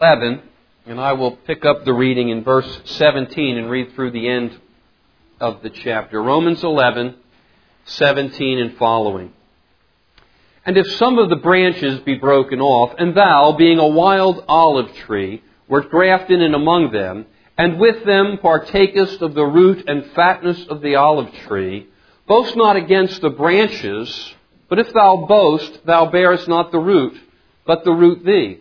11, and I will pick up the reading in verse 17 and read through the end of the chapter. Romans 11, 17 and following. And if some of the branches be broken off, and thou, being a wild olive tree, wert grafted in among them, and with them partakest of the root and fatness of the olive tree, boast not against the branches, but if thou boast, thou bearest not the root, but the root thee.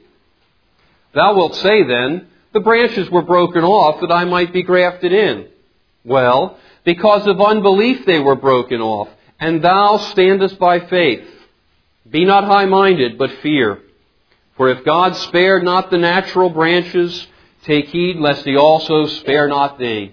Thou wilt say then, the branches were broken off that I might be grafted in. Well, because of unbelief they were broken off, and thou standest by faith. Be not high-minded, but fear. For if God spared not the natural branches, take heed lest he also spare not thee.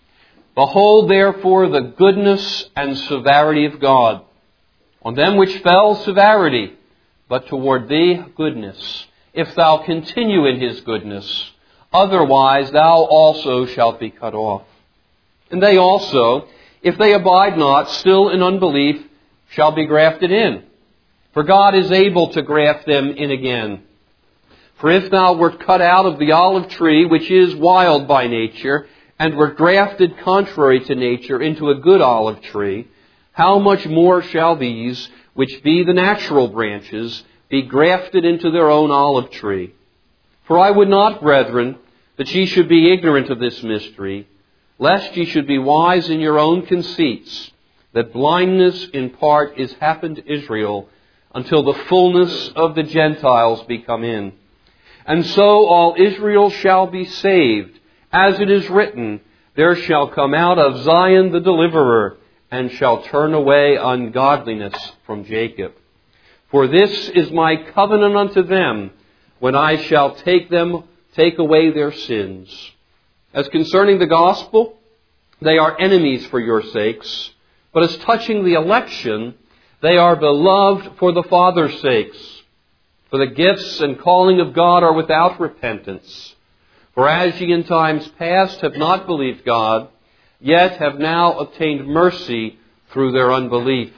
Behold therefore the goodness and severity of God. On them which fell severity, but toward thee goodness, if thou continue in his goodness. Otherwise thou also shalt be cut off. And they also, if they abide not still in unbelief, shall be grafted in. For God is able to graft them in again. For if thou wert cut out of the olive tree, which is wild by nature, and wert grafted contrary to nature into a good olive tree, how much more shall these, which be the natural branches, be grafted into their own olive tree? For I would not, brethren, that ye should be ignorant of this mystery, lest ye should be wise in your own conceits, that blindness in part is happened to Israel, until the fullness of the Gentiles be come in. And so all Israel shall be saved, as it is written, there shall come out of Zion the deliverer, and shall turn away ungodliness from Jacob. For this is my covenant unto them, when I shall take away their sins. As concerning the gospel, they are enemies for your sakes, but as touching the election, they are beloved for the Father's sakes. For the gifts and calling of God are without repentance. For as ye in times past have not believed God, yet have now obtained mercy through their unbelief.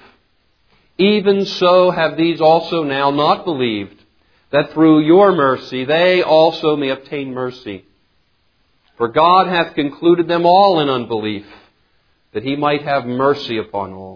Even so have these also now not believed, that through your mercy they also may obtain mercy. For God hath concluded them all in unbelief, that he might have mercy upon all.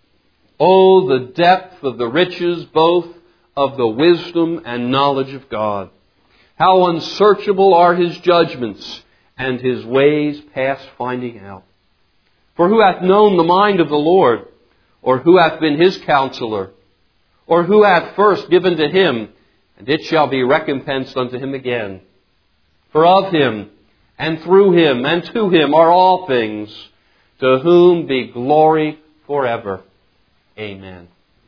Oh, the depth of the riches both of the wisdom and knowledge of God. How unsearchable are his judgments, and his ways past finding out. For who hath known the mind of the Lord? Or who hath been his counselor? Or who hath first given to him, and it shall be recompensed unto him again? For of him, and through him, and to him are all things, to whom be glory forever. Amen.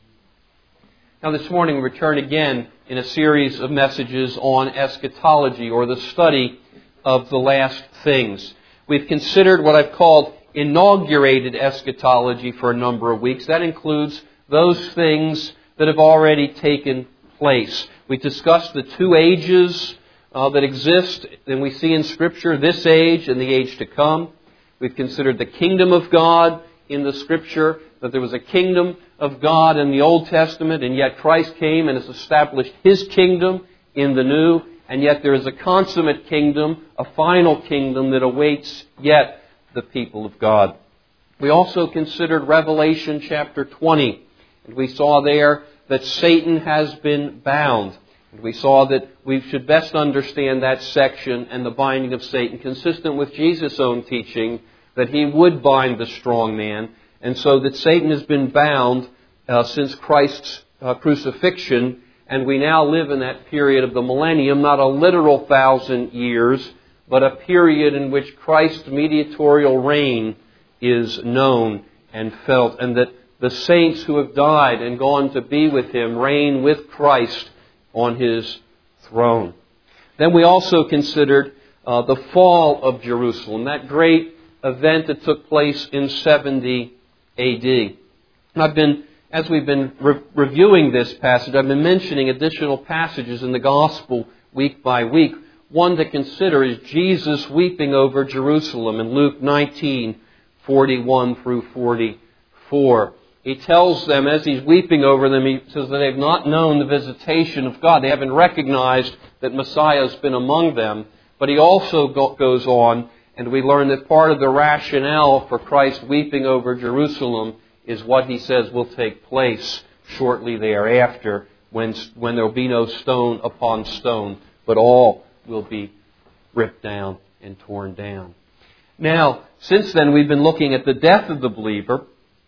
Now this morning we return again in a series of messages on eschatology, or the study of the last things. We've considered what I've called inaugurated eschatology for a number of weeks. That includes those things that have already taken place. We discussed the two ages that exist, and we see in Scripture this age and the age to come. We've considered the kingdom of God in the Scripture, that there was a kingdom of God in the Old Testament, and yet Christ came and has established his kingdom in the New, and yet there is a consummate kingdom, a final kingdom that awaits yet the people of God. We also considered Revelation chapter 20, and we saw there that Satan has been bound. And we saw that we should best understand that section and the binding of Satan, consistent with Jesus' own teaching, that he would bind the strong man, and so that Satan has been bound since Christ's crucifixion, and we now live in that period of the millennium, not a literal 1,000 years, but a period in which Christ's mediatorial reign is known and felt, and that the saints who have died and gone to be with him reign with Christ on his throne. Then we also considered the fall of Jerusalem, that great event that took place in 70 A.D. And as we've been reviewing this passage, I've been mentioning additional passages in the Gospel week by week. One to consider is Jesus weeping over Jerusalem in Luke 19:41 through 44. he tells them, as he's weeping over them, he says that they've not known the visitation of God. They haven't recognized that Messiah has been among them. But he also goes on, and we learn that part of the rationale for Christ weeping over Jerusalem is what he says will take place shortly thereafter, when there will be no stone upon stone, but all will be ripped down and torn down. Now, since then, we've been looking at the death of the believer,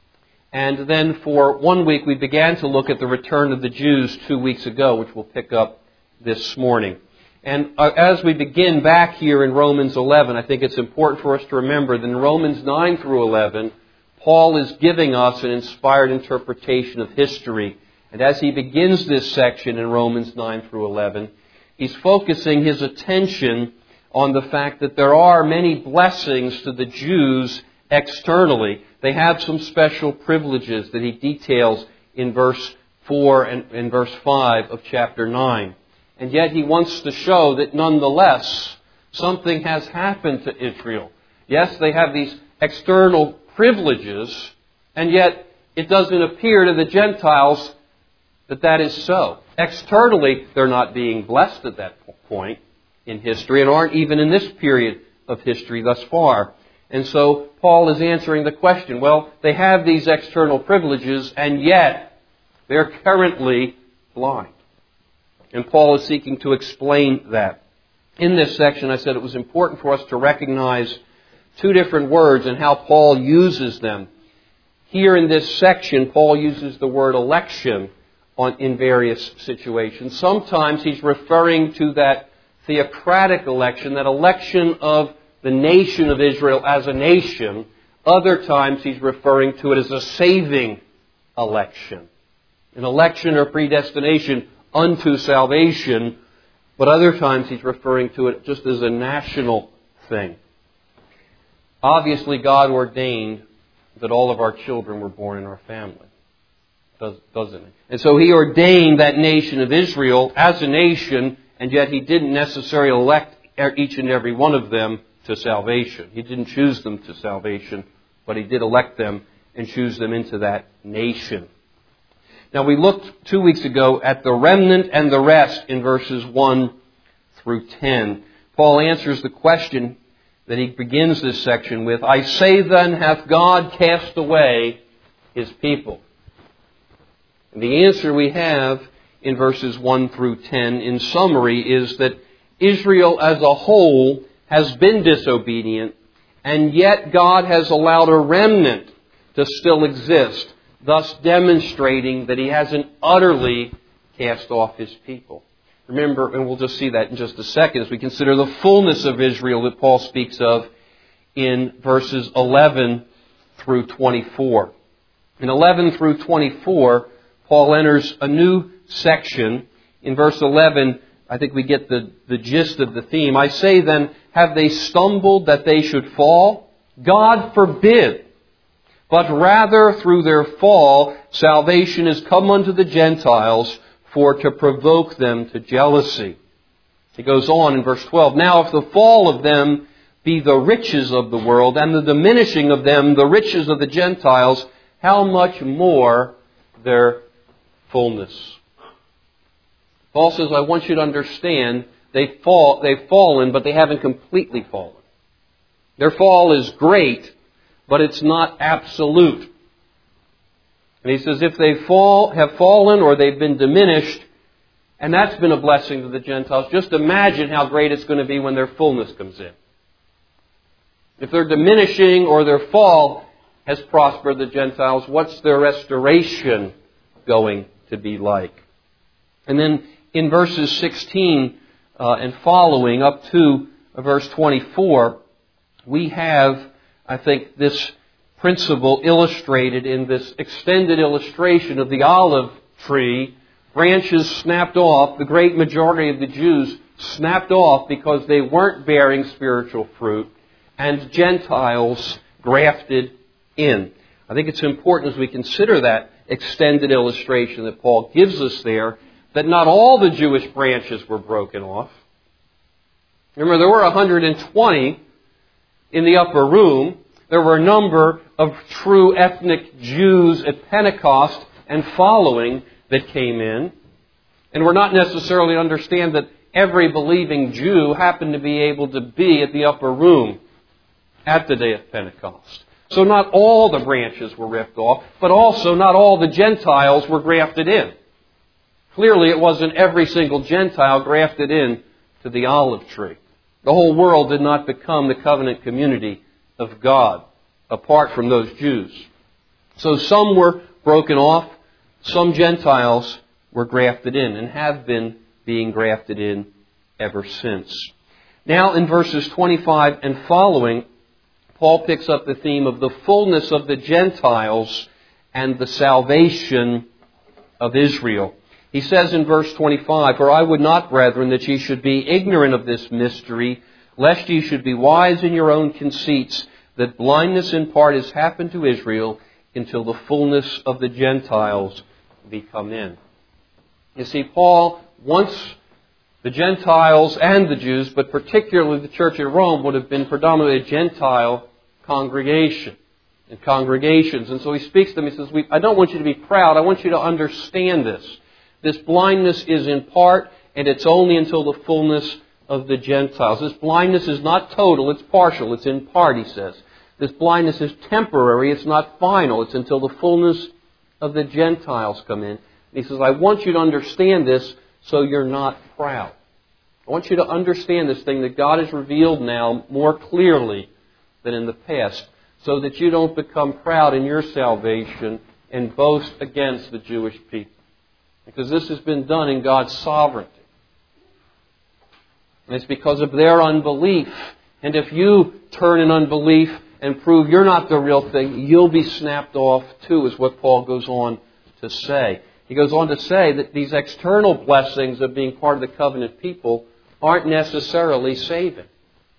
and then for 1 week we began to look at the return of the Jews 2 weeks ago, which we'll pick up this morning. And as we begin back here in Romans 11, I think it's important for us to remember that in Romans 9 through 11, Paul is giving us an inspired interpretation of history. And as he begins this section in Romans 9 through 11, he's focusing his attention on the fact that there are many blessings to the Jews externally. They have some special privileges that he details in verse 4 and in verse 5 of chapter 9. And yet he wants to show that nonetheless something has happened to Israel. Yes, they have these external privileges, and yet it doesn't appear to the Gentiles that that is so. Externally, they're not being blessed at that point in history, and aren't even in this period of history thus far. And so Paul is answering the question, well, they have these external privileges, and yet they're currently blind. And Paul is seeking to explain that. In this section, I said it was important for us to recognize two different words and how Paul uses them. Here in this section, Paul uses the word election in various situations. Sometimes he's referring to that theocratic election, that election of the nation of Israel as a nation. Other times he's referring to it as a saving election. An election or predestination unto salvation, but other times he's referring to it just as a national thing. Obviously, God ordained that all of our children were born in our family, doesn't he? And so he ordained that nation of Israel as a nation, and yet he didn't necessarily elect each and every one of them to salvation. He didn't choose them to salvation, but he did elect them and choose them into that nation. Now, we looked 2 weeks ago at the remnant and the rest in verses 1 through 10. Paul answers the question that he begins this section with, I say then, hath God cast away his people? And the answer we have in verses 1 through 10, in summary, is that Israel as a whole has been disobedient, and yet God has allowed a remnant to still exist, thus demonstrating that he hasn't utterly cast off his people. Remember, and we'll just see that in just a second, as we consider the fullness of Israel that Paul speaks of in verses 11 through 24. In 11 through 24, Paul enters a new section. In verse 11, I think we get the gist of the theme. I say then, have they stumbled that they should fall? God forbid. But rather through their fall, salvation is come unto the Gentiles for to provoke them to jealousy. He goes on in verse 12. Now if the fall of them be the riches of the world, and the diminishing of them the riches of the Gentiles, how much more their fullness? Paul says, I want you to understand, they've fallen, but they haven't completely fallen. Their fall is great, but it's not absolute. And he says, if they have fallen or they've been diminished, and that's been a blessing to the Gentiles, just imagine how great it's going to be when their fullness comes in. If their diminishing or their fall has prospered the Gentiles, what's their restoration going to be like? And then in verses 16 and following up to verse 24, we have, I think, this principle illustrated in this extended illustration of the olive tree. Branches snapped off, the great majority of the Jews snapped off because they weren't bearing spiritual fruit, and Gentiles grafted in. I think it's important as we consider that extended illustration that Paul gives us there, that not all the Jewish branches were broken off. Remember, there were 120 in the upper room, There were a number of true ethnic Jews at Pentecost and following that came in. And we're not necessarily to understand that every believing Jew happened to be able to be at the upper room at the day of Pentecost. So not all the branches were ripped off, but also not all the Gentiles were grafted in. Clearly it wasn't every single Gentile grafted in to the olive tree. The whole world did not become the covenant community of God apart from those Jews. So some were broken off, some Gentiles were grafted in and have been being grafted in ever since. Now in verses 25 and following, Paul picks up the theme of the fullness of the Gentiles and the salvation of Israel. He says in verse 25, "For I would not, brethren, that ye should be ignorant of this mystery, lest ye should be wise in your own conceits, that blindness in part has happened to Israel until the fullness of the Gentiles be come in." You see, Paul wants the Gentiles and the Jews, but particularly the church at Rome, would have been predominantly a Gentile congregation and congregations. And so he speaks to them. He says, I don't want you to be proud. I want you to understand this. This blindness is in part, and it's only until the fullness of the Gentiles. This blindness is not total. It's partial. It's in part, he says. This blindness is temporary. It's not final. It's until the fullness of the Gentiles come in. And he says, I want you to understand this so you're not proud. I want you to understand this thing that God has revealed now more clearly than in the past, so that you don't become proud in your salvation and boast against the Jewish people. Because this has been done in God's sovereignty. And it's because of their unbelief. And if you turn in unbelief and prove you're not the real thing, you'll be snapped off too, is what Paul goes on to say. He goes on to say that these external blessings of being part of the covenant people aren't necessarily saving.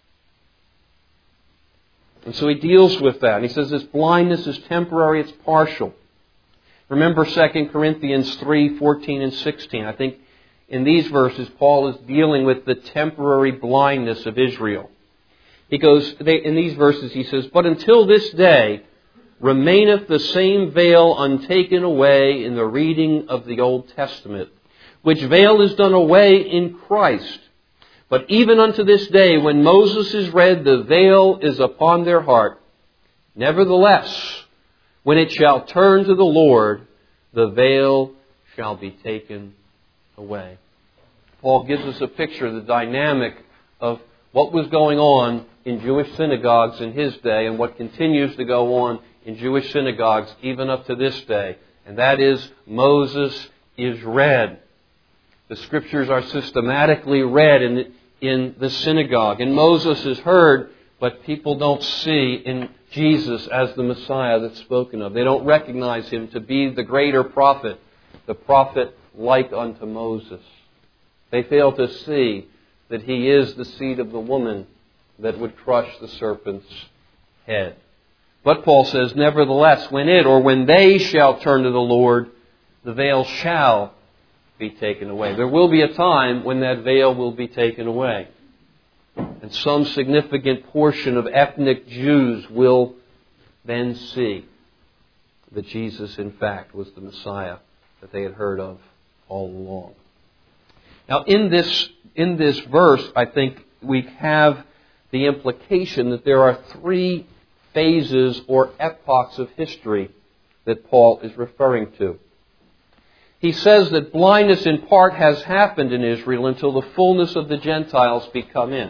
And so he deals with that. And he says this blindness is temporary, it's partial. Remember 2 Corinthians 3, 14 and 16. I think in these verses Paul is dealing with the temporary blindness of Israel. He goes, in these verses he says, "But until this day remaineth the same veil untaken away in the reading of the Old Testament, which veil is done away in Christ. But even unto this day, when Moses is read, the veil is upon their heart. Nevertheless, when it shall turn to the Lord, the veil shall be taken away." Paul gives us a picture of the dynamic of what was going on in Jewish synagogues in his day and what continues to go on in Jewish synagogues even up to this day. And that is, Moses is read. The Scriptures are systematically read in the synagogue. And Moses is heard, but people don't see in Jesus as the Messiah that's spoken of. They don't recognize Him to be the greater prophet, the prophet like unto Moses. They fail to see that He is the seed of the woman that would crush the serpent's head. But Paul says, nevertheless, when they shall turn to the Lord, the veil shall be taken away. There will be a time when that veil will be taken away. And some significant portion of ethnic Jews will then see that Jesus, in fact, was the Messiah that they had heard of all along. Now, in this verse, I think we have the implication that there are three phases or epochs of history that Paul is referring to. He says that blindness in part has happened in Israel until the fullness of the Gentiles be come in.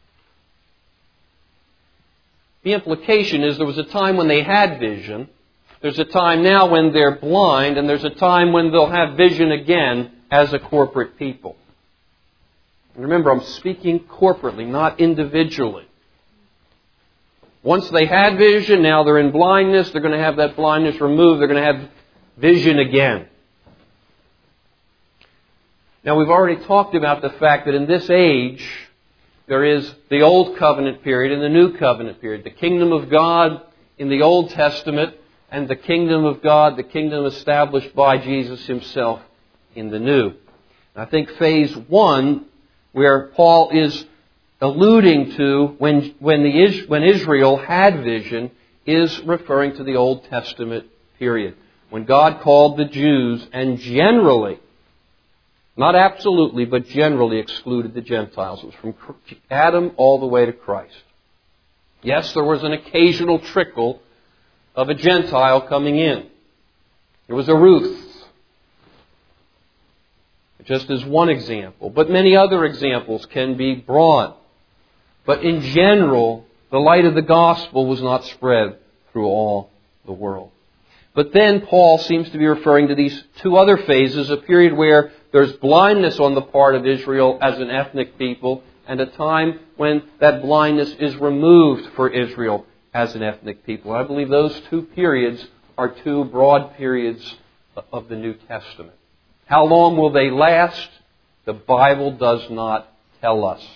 The implication is there was a time when they had vision, there's a time now when they're blind, and there's a time when they'll have vision again as a corporate people. And remember, I'm speaking corporately, not individually. Once they had vision, now they're in blindness. They're going to have that blindness removed. They're going to have vision again. Now, we've already talked about the fact that in this age, there is the Old Covenant period and the New Covenant period. The kingdom of God in the Old Testament and the kingdom of God, the kingdom established by Jesus Himself in the New. I think phase one, where Paul is alluding to when Israel had vision, is referring to the Old Testament period, when God called the Jews and generally, not absolutely, but generally excluded the Gentiles. It was from Adam all the way to Christ. Yes, there was an occasional trickle of a Gentile coming in. There was a Ruth, just as one example. But many other examples can be brought. But in general, the light of the gospel was not spread through all the world. But then Paul seems to be referring to these two other phases, a period where there's blindness on the part of Israel as an ethnic people, and a time when that blindness is removed for Israel as an ethnic people. I believe those two periods are two broad periods of the New Testament. How long will they last? The Bible does not tell us.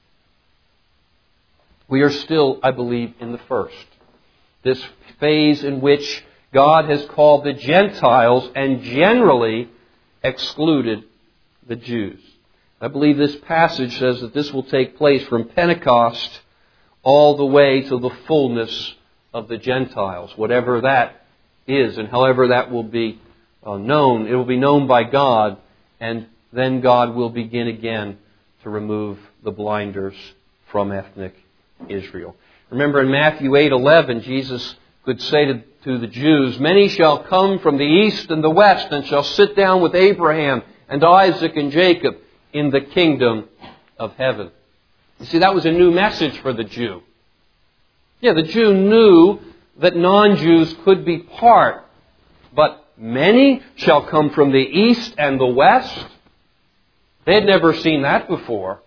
We are still, I believe, in the first. This phase in which God has called the Gentiles and generally excluded the Jews. I believe this passage says that this will take place from Pentecost all the way to the fullness of the Gentiles, whatever that is, and however that will be known. It will be known by God, and then God will begin again to remove the blinders from ethnic Israel. Remember in Matthew 8:11, Jesus could say to the Jews, "Many shall come from the east and the west and shall sit down with Abraham and Isaac and Jacob in the kingdom of heaven." You see, that was a new message for the Jew. Yeah, the Jew knew that non-Jews could be part, but many shall come from the east and the west. They had never seen that before.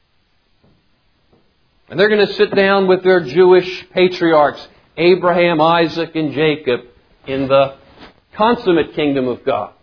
And they're going to sit down with their Jewish patriarchs, Abraham, Isaac, and Jacob, in the consummate kingdom of God.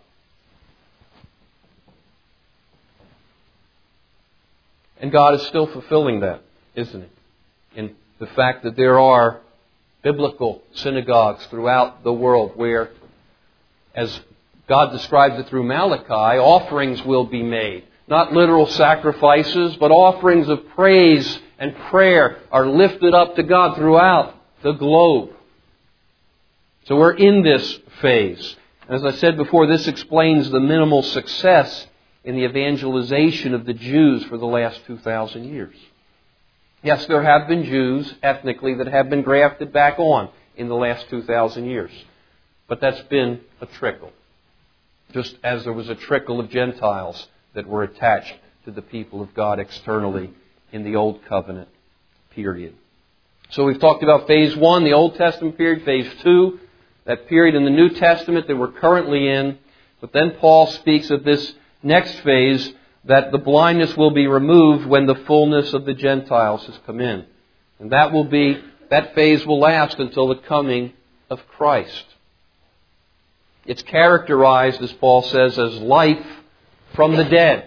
And God is still fulfilling that, isn't He? In the fact that there are biblical synagogues throughout the world where, as God describes it through Malachi, offerings will be made. Not literal sacrifices, but offerings of praise and prayer are lifted up to God throughout the globe. So we're in this phase. As I said before, this explains the minimal success in the evangelization of the Jews for the last 2,000 years. Yes, there have been Jews ethnically that have been grafted back on in the last 2,000 years. But that's been a trickle. Just as there was a trickle of Gentiles that were attached to the people of God externally in the Old Covenant period. So we've talked about phase 1, the Old Testament period, phase 2, that period in the New Testament that we're currently in. But then Paul speaks of this next phase, that the blindness will be removed when the fullness of the Gentiles has come in. And that phase will last until the coming of Christ. It's characterized, as Paul says, as life from the dead.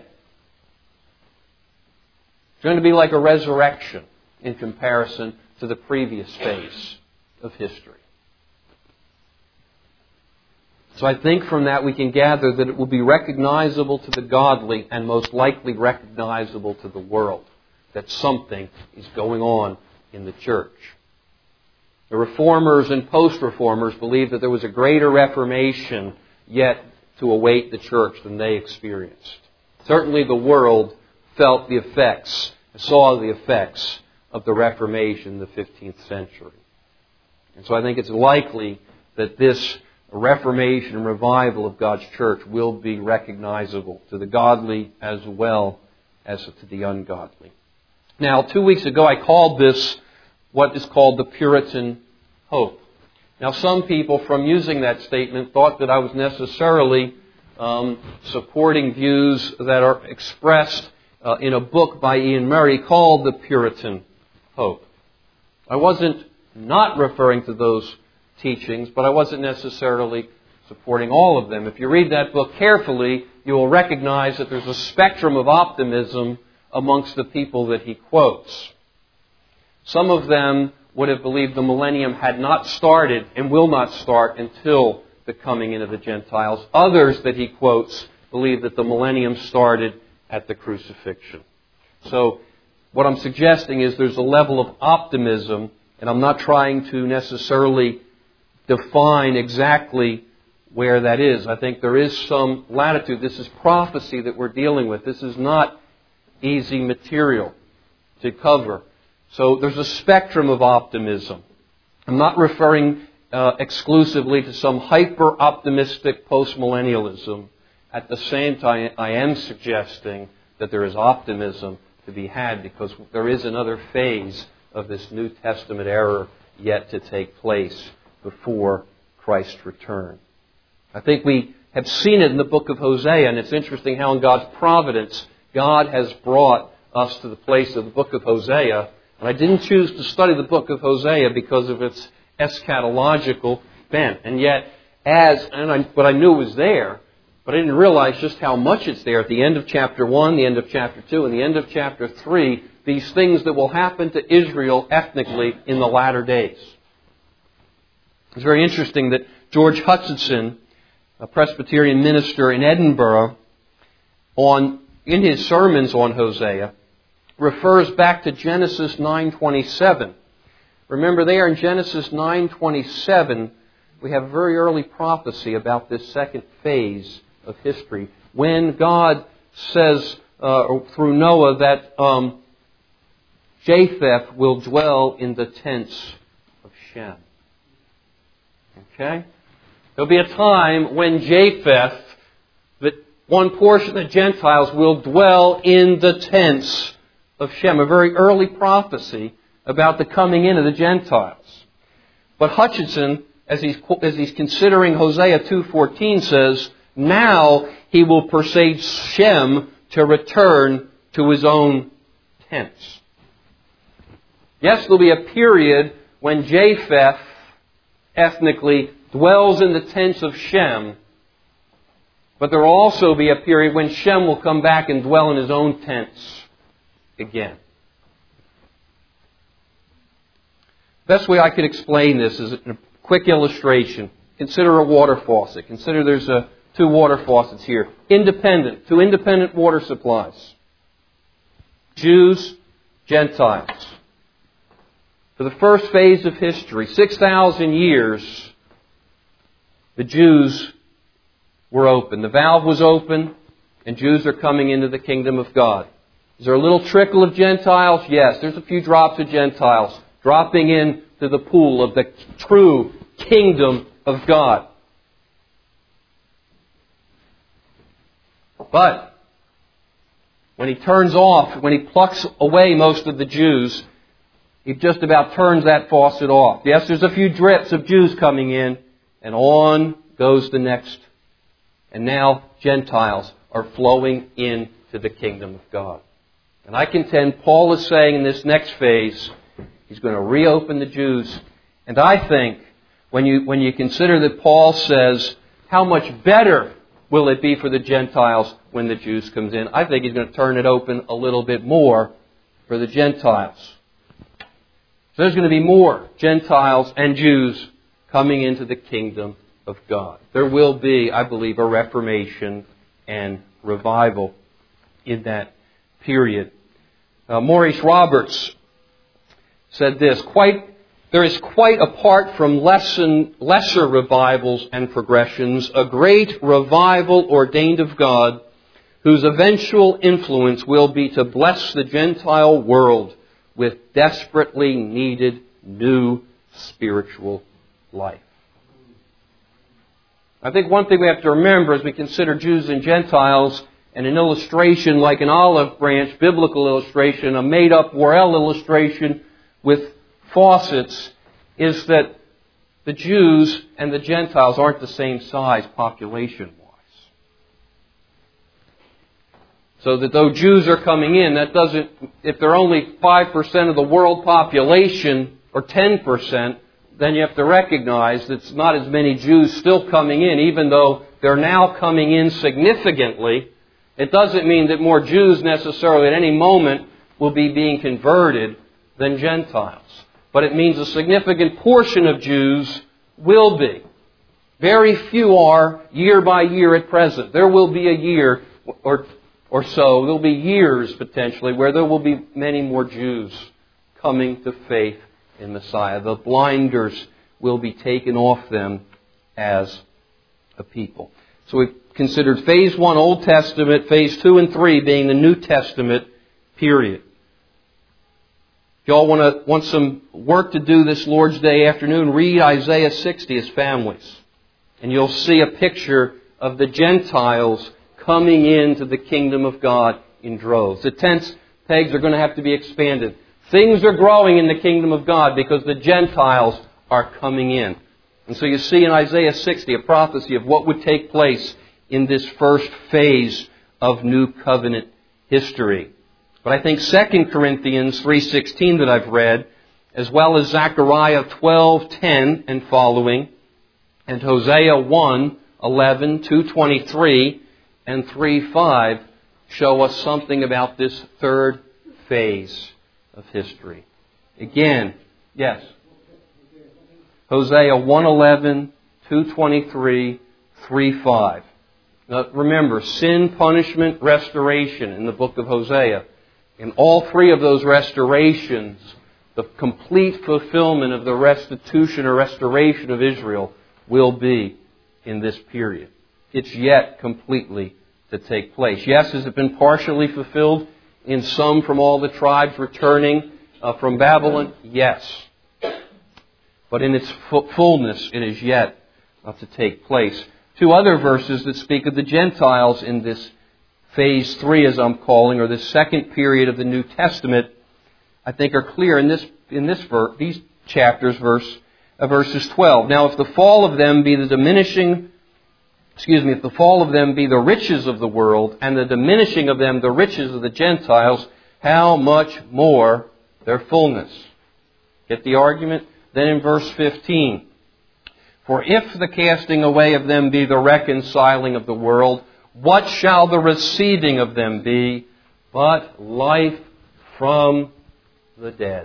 It's going to be like a resurrection in comparison to the previous phase of history. So I think from that we can gather that it will be recognizable to the godly and most likely recognizable to the world that something is going on in the church. The Reformers and post-Reformers believe that there was a greater Reformation yet to await the church than they experienced. Certainly the world felt the effects, saw the effects of the Reformation in the 15th century. And so I think it's likely that this Reformation and revival of God's church will be recognizable to the godly as well as to the ungodly. Now, 2 weeks ago I called this what is called the Puritan hope. Now, some people from using that statement thought that I was necessarily supporting views that are expressed in a book by Ian Murray called The Puritan Hope. I wasn't not referring to those teachings, but I wasn't necessarily supporting all of them. If you read that book carefully, you will recognize that there's a spectrum of optimism amongst the people that he quotes. Some of them would have believed the millennium had not started and will not start until the coming in of the Gentiles. Others that he quotes believe that the millennium started at the crucifixion. So what I'm suggesting is there's a level of optimism And I'm not trying to necessarily define exactly where that is. I think there is some latitude. This is prophecy that we're dealing with. This is not easy material to cover. So there's a spectrum of optimism. I'm not referring exclusively to some hyper-optimistic postmillennialism. At the same time, I am suggesting that there is optimism to be had because there is another phase of this New Testament era yet to take place before Christ's return. I think we have seen it in the book of Hosea, and it's interesting how in God's providence, God has brought us to the place of the book of Hosea. And I didn't choose to study the book of Hosea because of its eschatological bent. And yet, but I knew it was there, but I didn't realize just how much it's there. At the end of chapter 1, the end of chapter 2, and the end of chapter 3, these things that will happen to Israel ethnically in the latter days. It's very interesting that George Hutchinson, a Presbyterian minister in Edinburgh, in his sermons on Hosea, refers back to Genesis 9:27. Remember there in Genesis 9:27, we have a very early prophecy about this second phase of history, when God says through Noah that Japheth will dwell in the tents of Shem. Okay? There'll be a time when Japheth, that one portion of the Gentiles, will dwell in the tents of Shem. A very early prophecy about the coming in of the Gentiles. But Hutchinson, as he's considering Hosea 2:14, says, now he will persuade Shem to return to his own tents. Yes, there'll be a period when Japheth ethnically dwells in the tents of Shem, but there will also be a period when Shem will come back and dwell in his own tents again. Best way I could explain this is a quick illustration. Consider a water faucet. Consider there's two water faucets here. Two independent water supplies. Jews, Gentiles. For the first phase of history, 6,000 years, the Jews were open. The valve was open, and Jews are coming into the kingdom of God. Is there a little trickle of Gentiles? Yes, there's a few drops of Gentiles dropping into the pool of the true kingdom of God. But when he plucks away most of the Jews, he just about turns that faucet off. Yes, there's a few drips of Jews coming in, and on goes the next. And now Gentiles are flowing into the kingdom of God. And I contend Paul is saying in this next phase, he's going to reopen the Jews. And I think when you consider that Paul says, how much better will it be for the Gentiles when the Jews comes in? I think he's going to turn it open a little bit more for the Gentiles. So there's going to be more Gentiles and Jews coming into the kingdom of God. There will be, I believe, a reformation and revival in that period. Maurice Roberts said this, there is quite apart from lesser revivals and progressions, a great revival ordained of God, whose eventual influence will be to bless the Gentile world with desperately needed new spiritual life. I think one thing we have to remember as we consider Jews and Gentiles, and an illustration like an olive branch, biblical illustration, a made-up Worrell illustration with faucets, is that the Jews and the Gentiles aren't the same size population-wise. So that though Jews are coming in, if they're only 5% of the world population, or 10%, then you have to recognize that it's not as many Jews still coming in, even though they're now coming in significantly. It doesn't mean that more Jews necessarily at any moment will be being converted than Gentiles. But it means a significant portion of Jews will be. Very few are year by year at present. There will be a year or so, there will be years potentially, where there will be many more Jews coming to faith in Messiah. The blinders will be taken off them as a people. So we've considered phase 1, Old Testament, phase 2 and 3 being the New Testament period. If you all want some work to do this Lord's Day afternoon, read Isaiah 60 as families. And you'll see a picture of the Gentiles coming into the kingdom of God in droves. The tent pegs are going to have to be expanded. Things are growing in the kingdom of God because the Gentiles are coming in. And so you see in Isaiah 60 a prophecy of what would take place in this first phase of New Covenant history. But I think 2 Corinthians 3:16 that I've read, as well as Zechariah 12:10 and following, and Hosea 1:11, 2:23, and 3:5 show us something about this third phase of history. Again, yes. Hosea 1:11, 2:23, 3:5. Now remember, sin, punishment, restoration in the book of Hosea. In all three of those restorations, the complete fulfillment of the restitution or restoration of Israel will be in this period. It's yet completely to take place. Yes, has it been partially fulfilled in some from all the tribes returning from Babylon? Yes. But in its fullness, it is yet to take place. Two other verses that speak of the Gentiles in this phase 3, as I'm calling, or this second period of the New Testament, I think are clear in these chapters, verses 12. Now, if the fall of them be the riches of the world, and the diminishing of them the riches of the Gentiles, how much more their fullness? Get the argument? Then in verse 15, for if the casting away of them be the reconciling of the world, what shall the receiving of them be but life from the dead?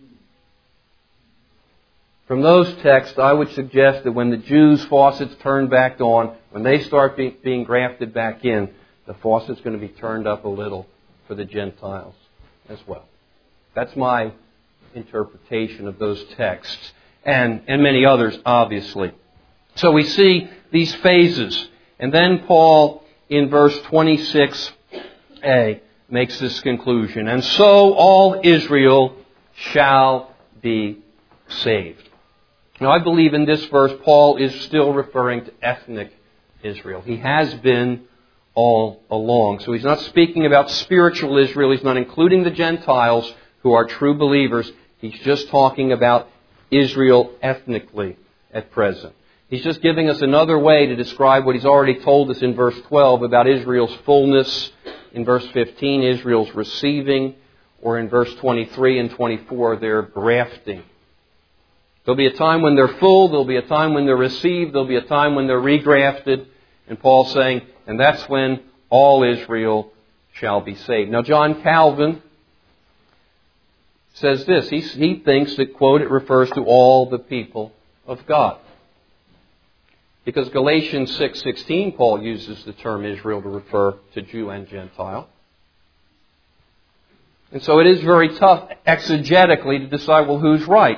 From those texts, I would suggest that when the Jews' faucets turn back on, when they start being grafted back in, the faucet's going to be turned up a little for the Gentiles as well. That's my interpretation of those texts, and many others, obviously. So we see these phases, and then Paul, in verse 26a, makes this conclusion. And so all Israel shall be saved. Now I believe in this verse Paul is still referring to ethnic Israel. He has been all along. So he's not speaking about spiritual Israel. He's not including the Gentiles who are true believers. He's just talking about Israel ethnically at present. He's just giving us another way to describe what he's already told us in verse 12 about Israel's fullness, in verse 15, Israel's receiving, or in verse 23 and 24, their grafting. There'll be a time when they're full, there'll be a time when they're received, there'll be a time when they're regrafted, and Paul's saying, and that's when all Israel shall be saved. Now John Calvin says this, he thinks that, quote, it refers to all the people of God. Because Galatians 6:16, Paul uses the term Israel to refer to Jew and Gentile. And so it is very tough exegetically to decide, well, who's right?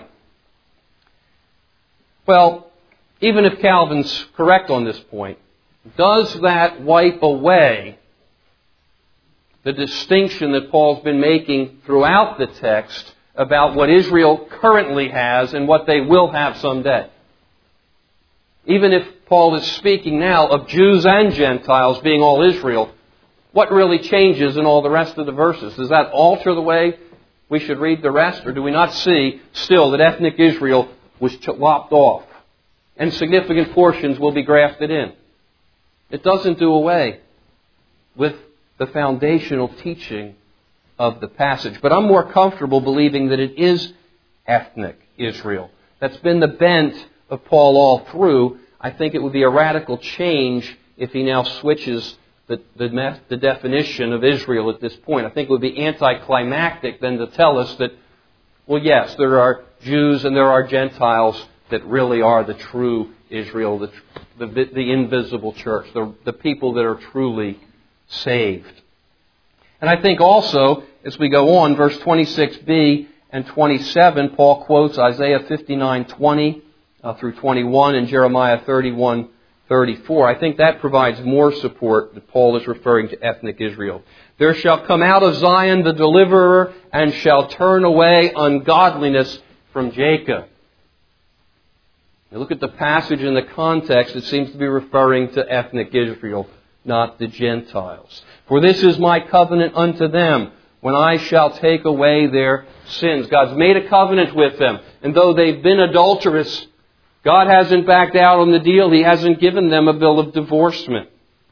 Well, even if Calvin's correct on this point, does that wipe away the distinction that Paul's been making throughout the text about what Israel currently has and what they will have someday? Even if Paul is speaking now of Jews and Gentiles being all Israel, what really changes in all the rest of the verses? Does that alter the way we should read the rest? Or do we not see still that ethnic Israel was lopped off and significant portions will be grafted in? It doesn't do away with the foundational teaching of the passage. But I'm more comfortable believing that it is ethnic Israel. That's been the bent of Paul all through. I think it would be a radical change if he now switches the definition of Israel at this point. I think it would be anticlimactic then to tell us that, well, yes, there are Jews and there are Gentiles that really are the true Israel, the invisible church, the people that are truly saved. And I think also, as we go on, verse 26b and 27, Paul quotes Isaiah 59:20 through 21 and Jeremiah 31:34. I think that provides more support that Paul is referring to ethnic Israel. There shall come out of Zion the deliverer, and shall turn away ungodliness from Jacob. Now look at the passage in the context. It seems to be referring to ethnic Israel, not the Gentiles. For this is my covenant unto them, when I shall take away their sins. God's made a covenant with them. And though they've been adulterous, God hasn't backed out on the deal. He hasn't given them a bill of divorcement.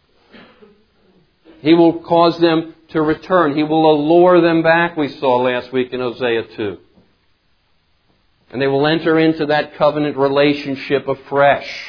He will cause them to return. He will allure them back, we saw last week in Hosea 2. And they will enter into that covenant relationship afresh.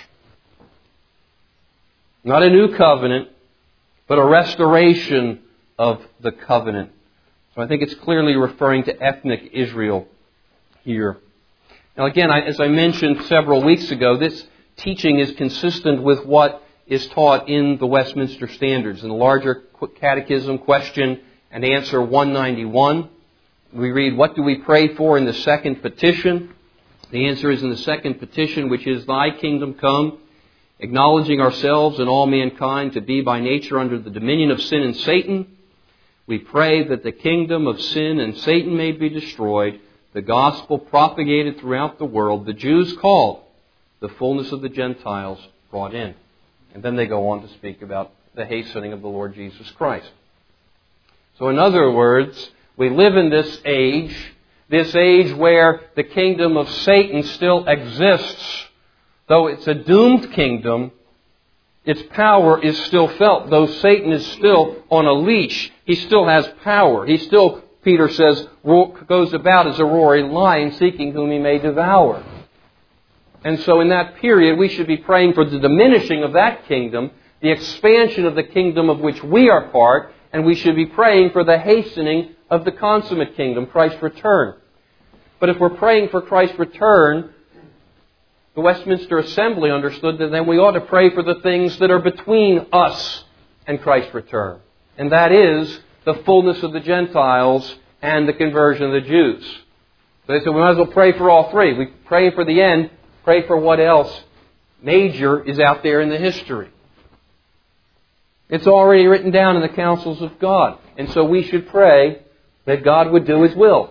Not a new covenant, but a restoration of the covenant. So I think it's clearly referring to ethnic Israel here. Now again, as I mentioned several weeks ago, this teaching is consistent with what is taught in the Westminster Standards. In the larger catechism, question and answer 191, we read, what do we pray for in the second petition? The answer is in the second petition, which is, Thy kingdom come, acknowledging ourselves and all mankind to be by nature under the dominion of sin and Satan. We pray that the kingdom of sin and Satan may be destroyed, the gospel propagated throughout the world, the Jews called, the fullness of the Gentiles brought in. And then they go on to speak about the hastening of the Lord Jesus Christ. So in other words, we live in this age where the kingdom of Satan still exists. Though it's a doomed kingdom, its power is still felt. Though Satan is still on a leash, he still has power. He still, Peter says, goes about as a roaring lion, seeking whom he may devour. And so in that period, we should be praying for the diminishing of that kingdom, the expansion of the kingdom of which we are part, and we should be praying for the hastening of the consummate kingdom, Christ's return. But if we're praying for Christ's return, the Westminster Assembly understood that then we ought to pray for the things that are between us and Christ's return. And that is the fullness of the Gentiles and the conversion of the Jews. So they said we might as well pray for all three. We pray for the end, pray for what else major is out there in the history. It's already written down in the counsels of God. And so we should pray that God would do His will.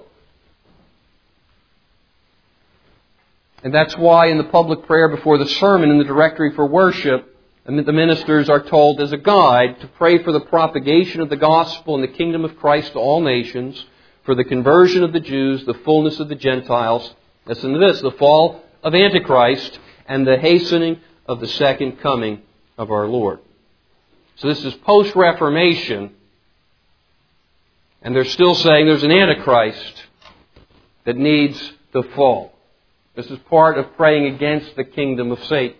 And that's why in the public prayer before the sermon in the directory for worship, the ministers are told as a guide to pray for the propagation of the gospel and the kingdom of Christ to all nations, for the conversion of the Jews, the fullness of the Gentiles, listen to this, the fall of Antichrist, and the hastening of the second coming of our Lord. So this is post-Reformation, and they're still saying there's an Antichrist that needs to fall. This is part of praying against the kingdom of Satan.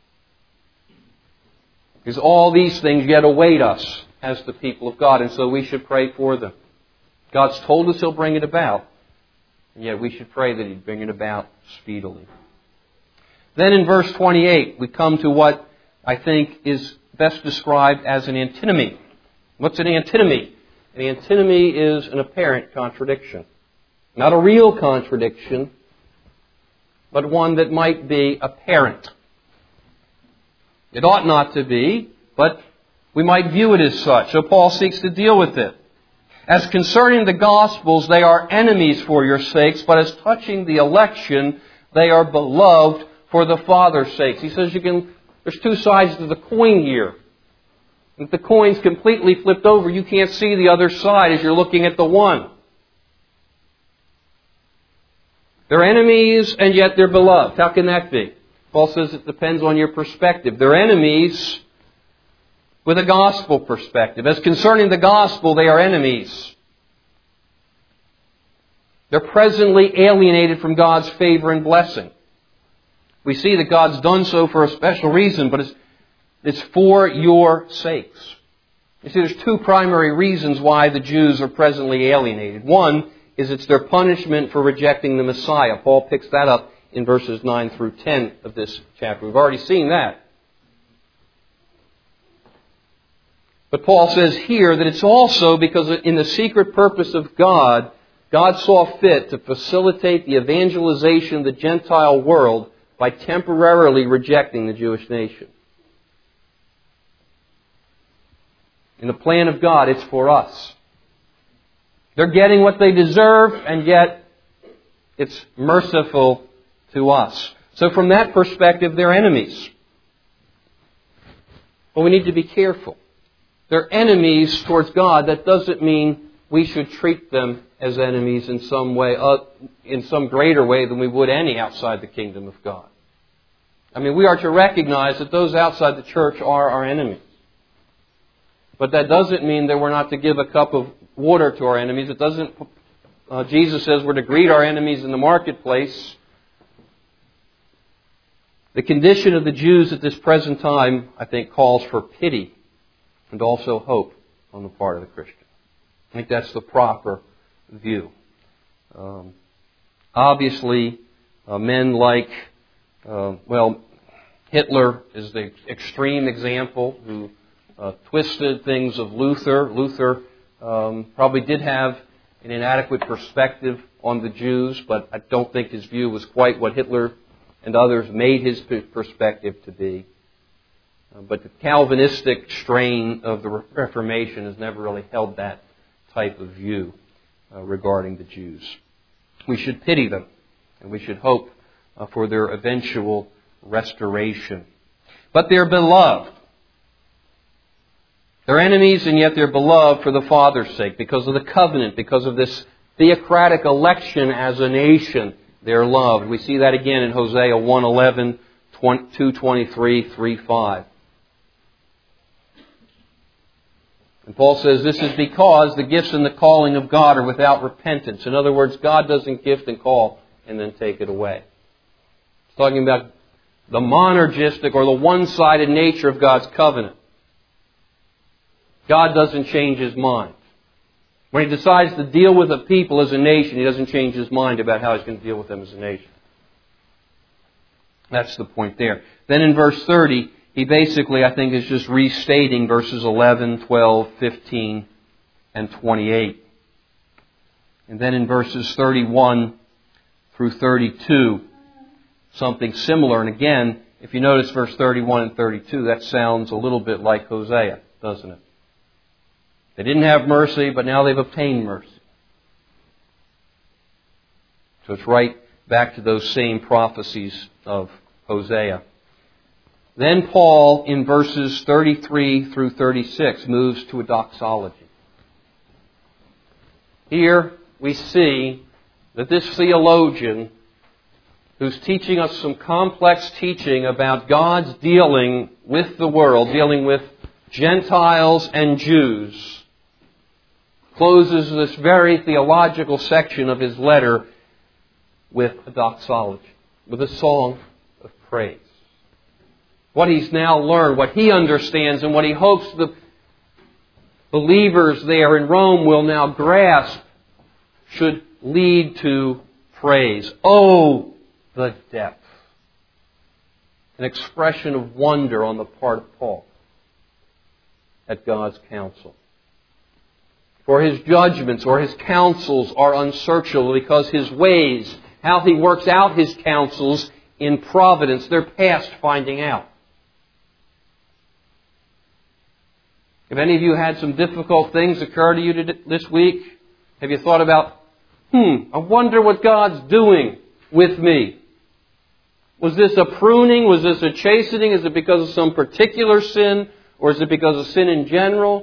Because all these things yet await us as the people of God, and so we should pray for them. God's told us He'll bring it about, and yet we should pray that He'd bring it about speedily. Then in verse 28, we come to what I think is best described as an antinomy. What's an antinomy? An antinomy is an apparent contradiction. Not a real contradiction, but one that might be apparent. It ought not to be, but we might view it as such. So Paul seeks to deal with it. As concerning the Gospels, they are enemies for your sakes, but as touching the election, they are beloved for the Father's sakes. He says there's two sides to the coin here. If the coin's completely flipped over, you can't see the other side as you're looking at the one. They're enemies, and yet they're beloved. How can that be? Paul says it depends on your perspective. They're enemies with a gospel perspective. As concerning the gospel, they are enemies. They're presently alienated from God's favor and blessing. We see that God's done so for a special reason, but it's for your sakes. You see, there's two primary reasons why the Jews are presently alienated. One is it's their punishment for rejecting the Messiah. Paul picks that up in verses 9 through 10 of this chapter. We've already seen that. But Paul says here that it's also because in the secret purpose of God God saw fit to facilitate the evangelization of the Gentile world by temporarily rejecting the Jewish nation. In the plan of God, it's for us. They're getting what they deserve, and yet it's merciful to us. So from that perspective, they're enemies. But we need to be careful. They're enemies towards God. That doesn't mean we should treat them as enemies in some way, in some greater way than we would any outside the kingdom of God. I mean, we are to recognize that those outside the church are our enemies. But that doesn't mean that we're not to give a cup of water to our enemies. It doesn't. Jesus says we're to greet our enemies in the marketplace. The condition of the Jews at this present time, I think, calls for pity and also hope on the part of the Christian. I think that's the proper view. Obviously, men like, Hitler is the extreme example who twisted things of Luther. Luther probably did have an inadequate perspective on the Jews, but I don't think his view was quite what Hitler and others made his perspective to be. But the Calvinistic strain of the Reformation has never really held that type of view regarding the Jews. We should pity them, and we should hope for their eventual restoration. But they're beloved. They're enemies, and yet they're beloved for the Father's sake, because of the covenant, because of this theocratic election as a nation. They're loved. We see that again in Hosea 1:11, 2:23, 3:5. And Paul says this is because the gifts and the calling of God are without repentance. In other words, God doesn't gift and call and then take it away. It's talking about the monergistic or the one-sided nature of God's covenant. God doesn't change His mind. When He decides to deal with a people as a nation, He doesn't change His mind about how He's going to deal with them as a nation. That's the point there. Then in verse 30, he basically, I think, is just restating verses 11, 12, 15, and 28. And then in verses 31 through 32, something similar. And again, if you notice verse 31 and 32, that sounds a little bit like Hosea, doesn't it? They didn't have mercy, but now they've obtained mercy. So it's right back to those same prophecies of Hosea. Then Paul, in verses 33 through 36, moves to a doxology. Here we see that this theologian, who's teaching us some complex teaching about God's dealing with the world, dealing with Gentiles and Jews, closes this very theological section of his letter with a doxology, with a song of praise. What he's now learned, what he understands, and what he hopes the believers there in Rome will now grasp should lead to praise. Oh, the depth. An expression of wonder on the part of Paul at God's counsel. For His judgments or His counsels are unsearchable, because His ways, how He works out His counsels in providence, they're past finding out. If any of you had some difficult things occur to you this week, have you thought about, I wonder what God's doing with me? Was this a pruning? Was this a chastening? Is it because of some particular sin? Or is it because of sin in general?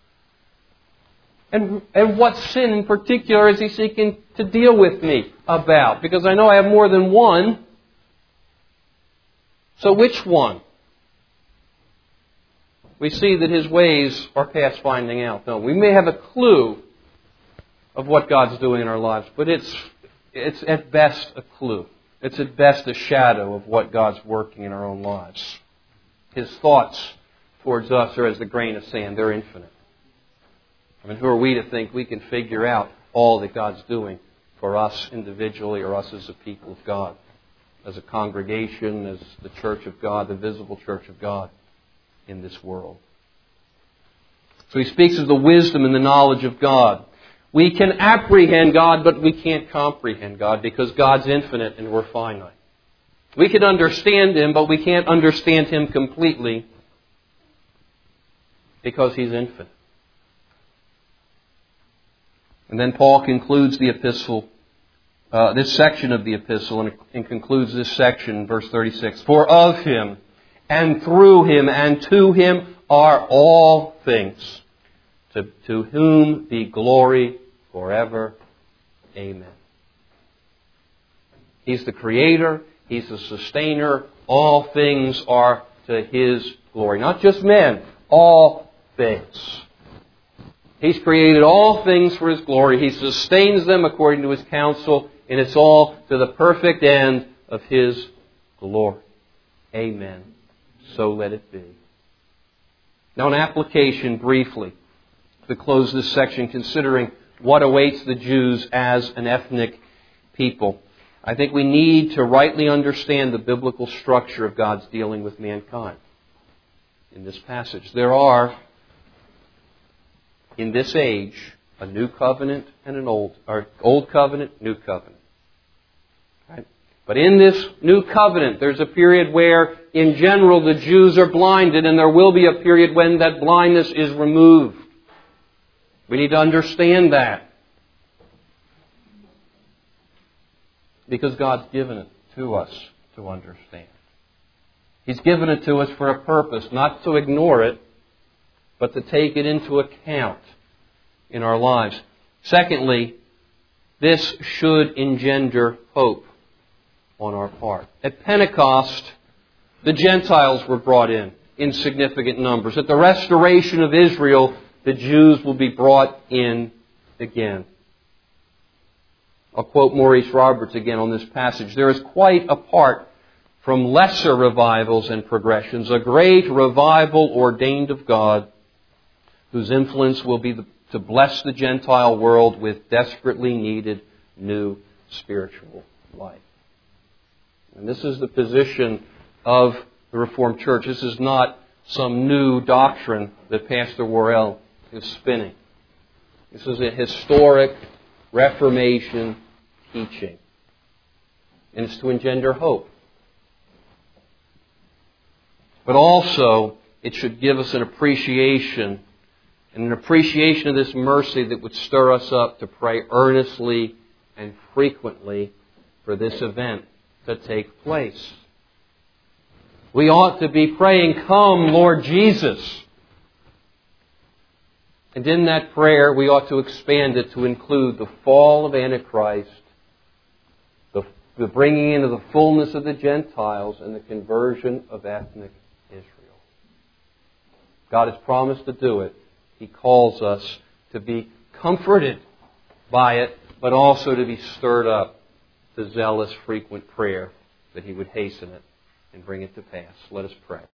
And what sin in particular is He seeking to deal with me about? Because I know I have more than one. So which one? We see that His ways are past finding out. No, we may have a clue of what God's doing in our lives, but it's at best a clue. It's at best a shadow of what God's working in our own lives. His thoughts towards us are as the grain of sand. They're infinite. I mean, who are we to think we can figure out all that God's doing for us individually or us as a people of God, as a congregation, as the church of God, the visible church of God in this world. So he speaks of the wisdom and the knowledge of God. We can apprehend God, but we can't comprehend God because God's infinite and we're finite. We can understand Him, but we can't understand Him completely because He's infinite. And then Paul concludes the epistle, this section of the epistle, and concludes this section in verse 36. For of Him, and through Him, and to Him are all things, to whom be glory forever. Amen. He's the Creator. He's the Sustainer. All things are to His glory. Not just men, all things. He's created all things for His glory. He sustains them according to His counsel, and it's all to the perfect end of His glory. Amen. So let it be. Now an application briefly to close this section, considering what awaits the Jews as an ethnic people. I think we need to rightly understand the biblical structure of God's dealing with mankind in this passage. There are, in this age, a new covenant and an old covenant, new covenant. Right? But in this new covenant, there's a period where, in general, the Jews are blinded, and there will be a period when that blindness is removed. We need to understand that. Because God's given it to us to understand. He's given it to us for a purpose, not to ignore it, but to take it into account in our lives. Secondly, this should engender hope on our part. At Pentecost, the Gentiles were brought in significant numbers. At the restoration of Israel, the Jews will be brought in again. I'll quote Maurice Roberts again on this passage. There is quite apart from lesser revivals and progressions, a great revival ordained of God, whose influence will be to bless the Gentile world with desperately needed new spiritual life. And this is the position of the Reformed Church. This is not some new doctrine that Pastor Worrell is spinning. This is a historic Reformation teaching. And it's to engender hope. But also, it should give us an appreciation, and an appreciation of this mercy that would stir us up to pray earnestly and frequently for this event to take place. We ought to be praying, "Come, Lord Jesus." And in that prayer, we ought to expand it to include the fall of Antichrist, the bringing into the fullness of the Gentiles, and the conversion of ethnic Israel. God has promised to do it. He calls us to be comforted by it, but also to be stirred up to zealous, frequent prayer that He would hasten it and bring it to pass. Let us pray.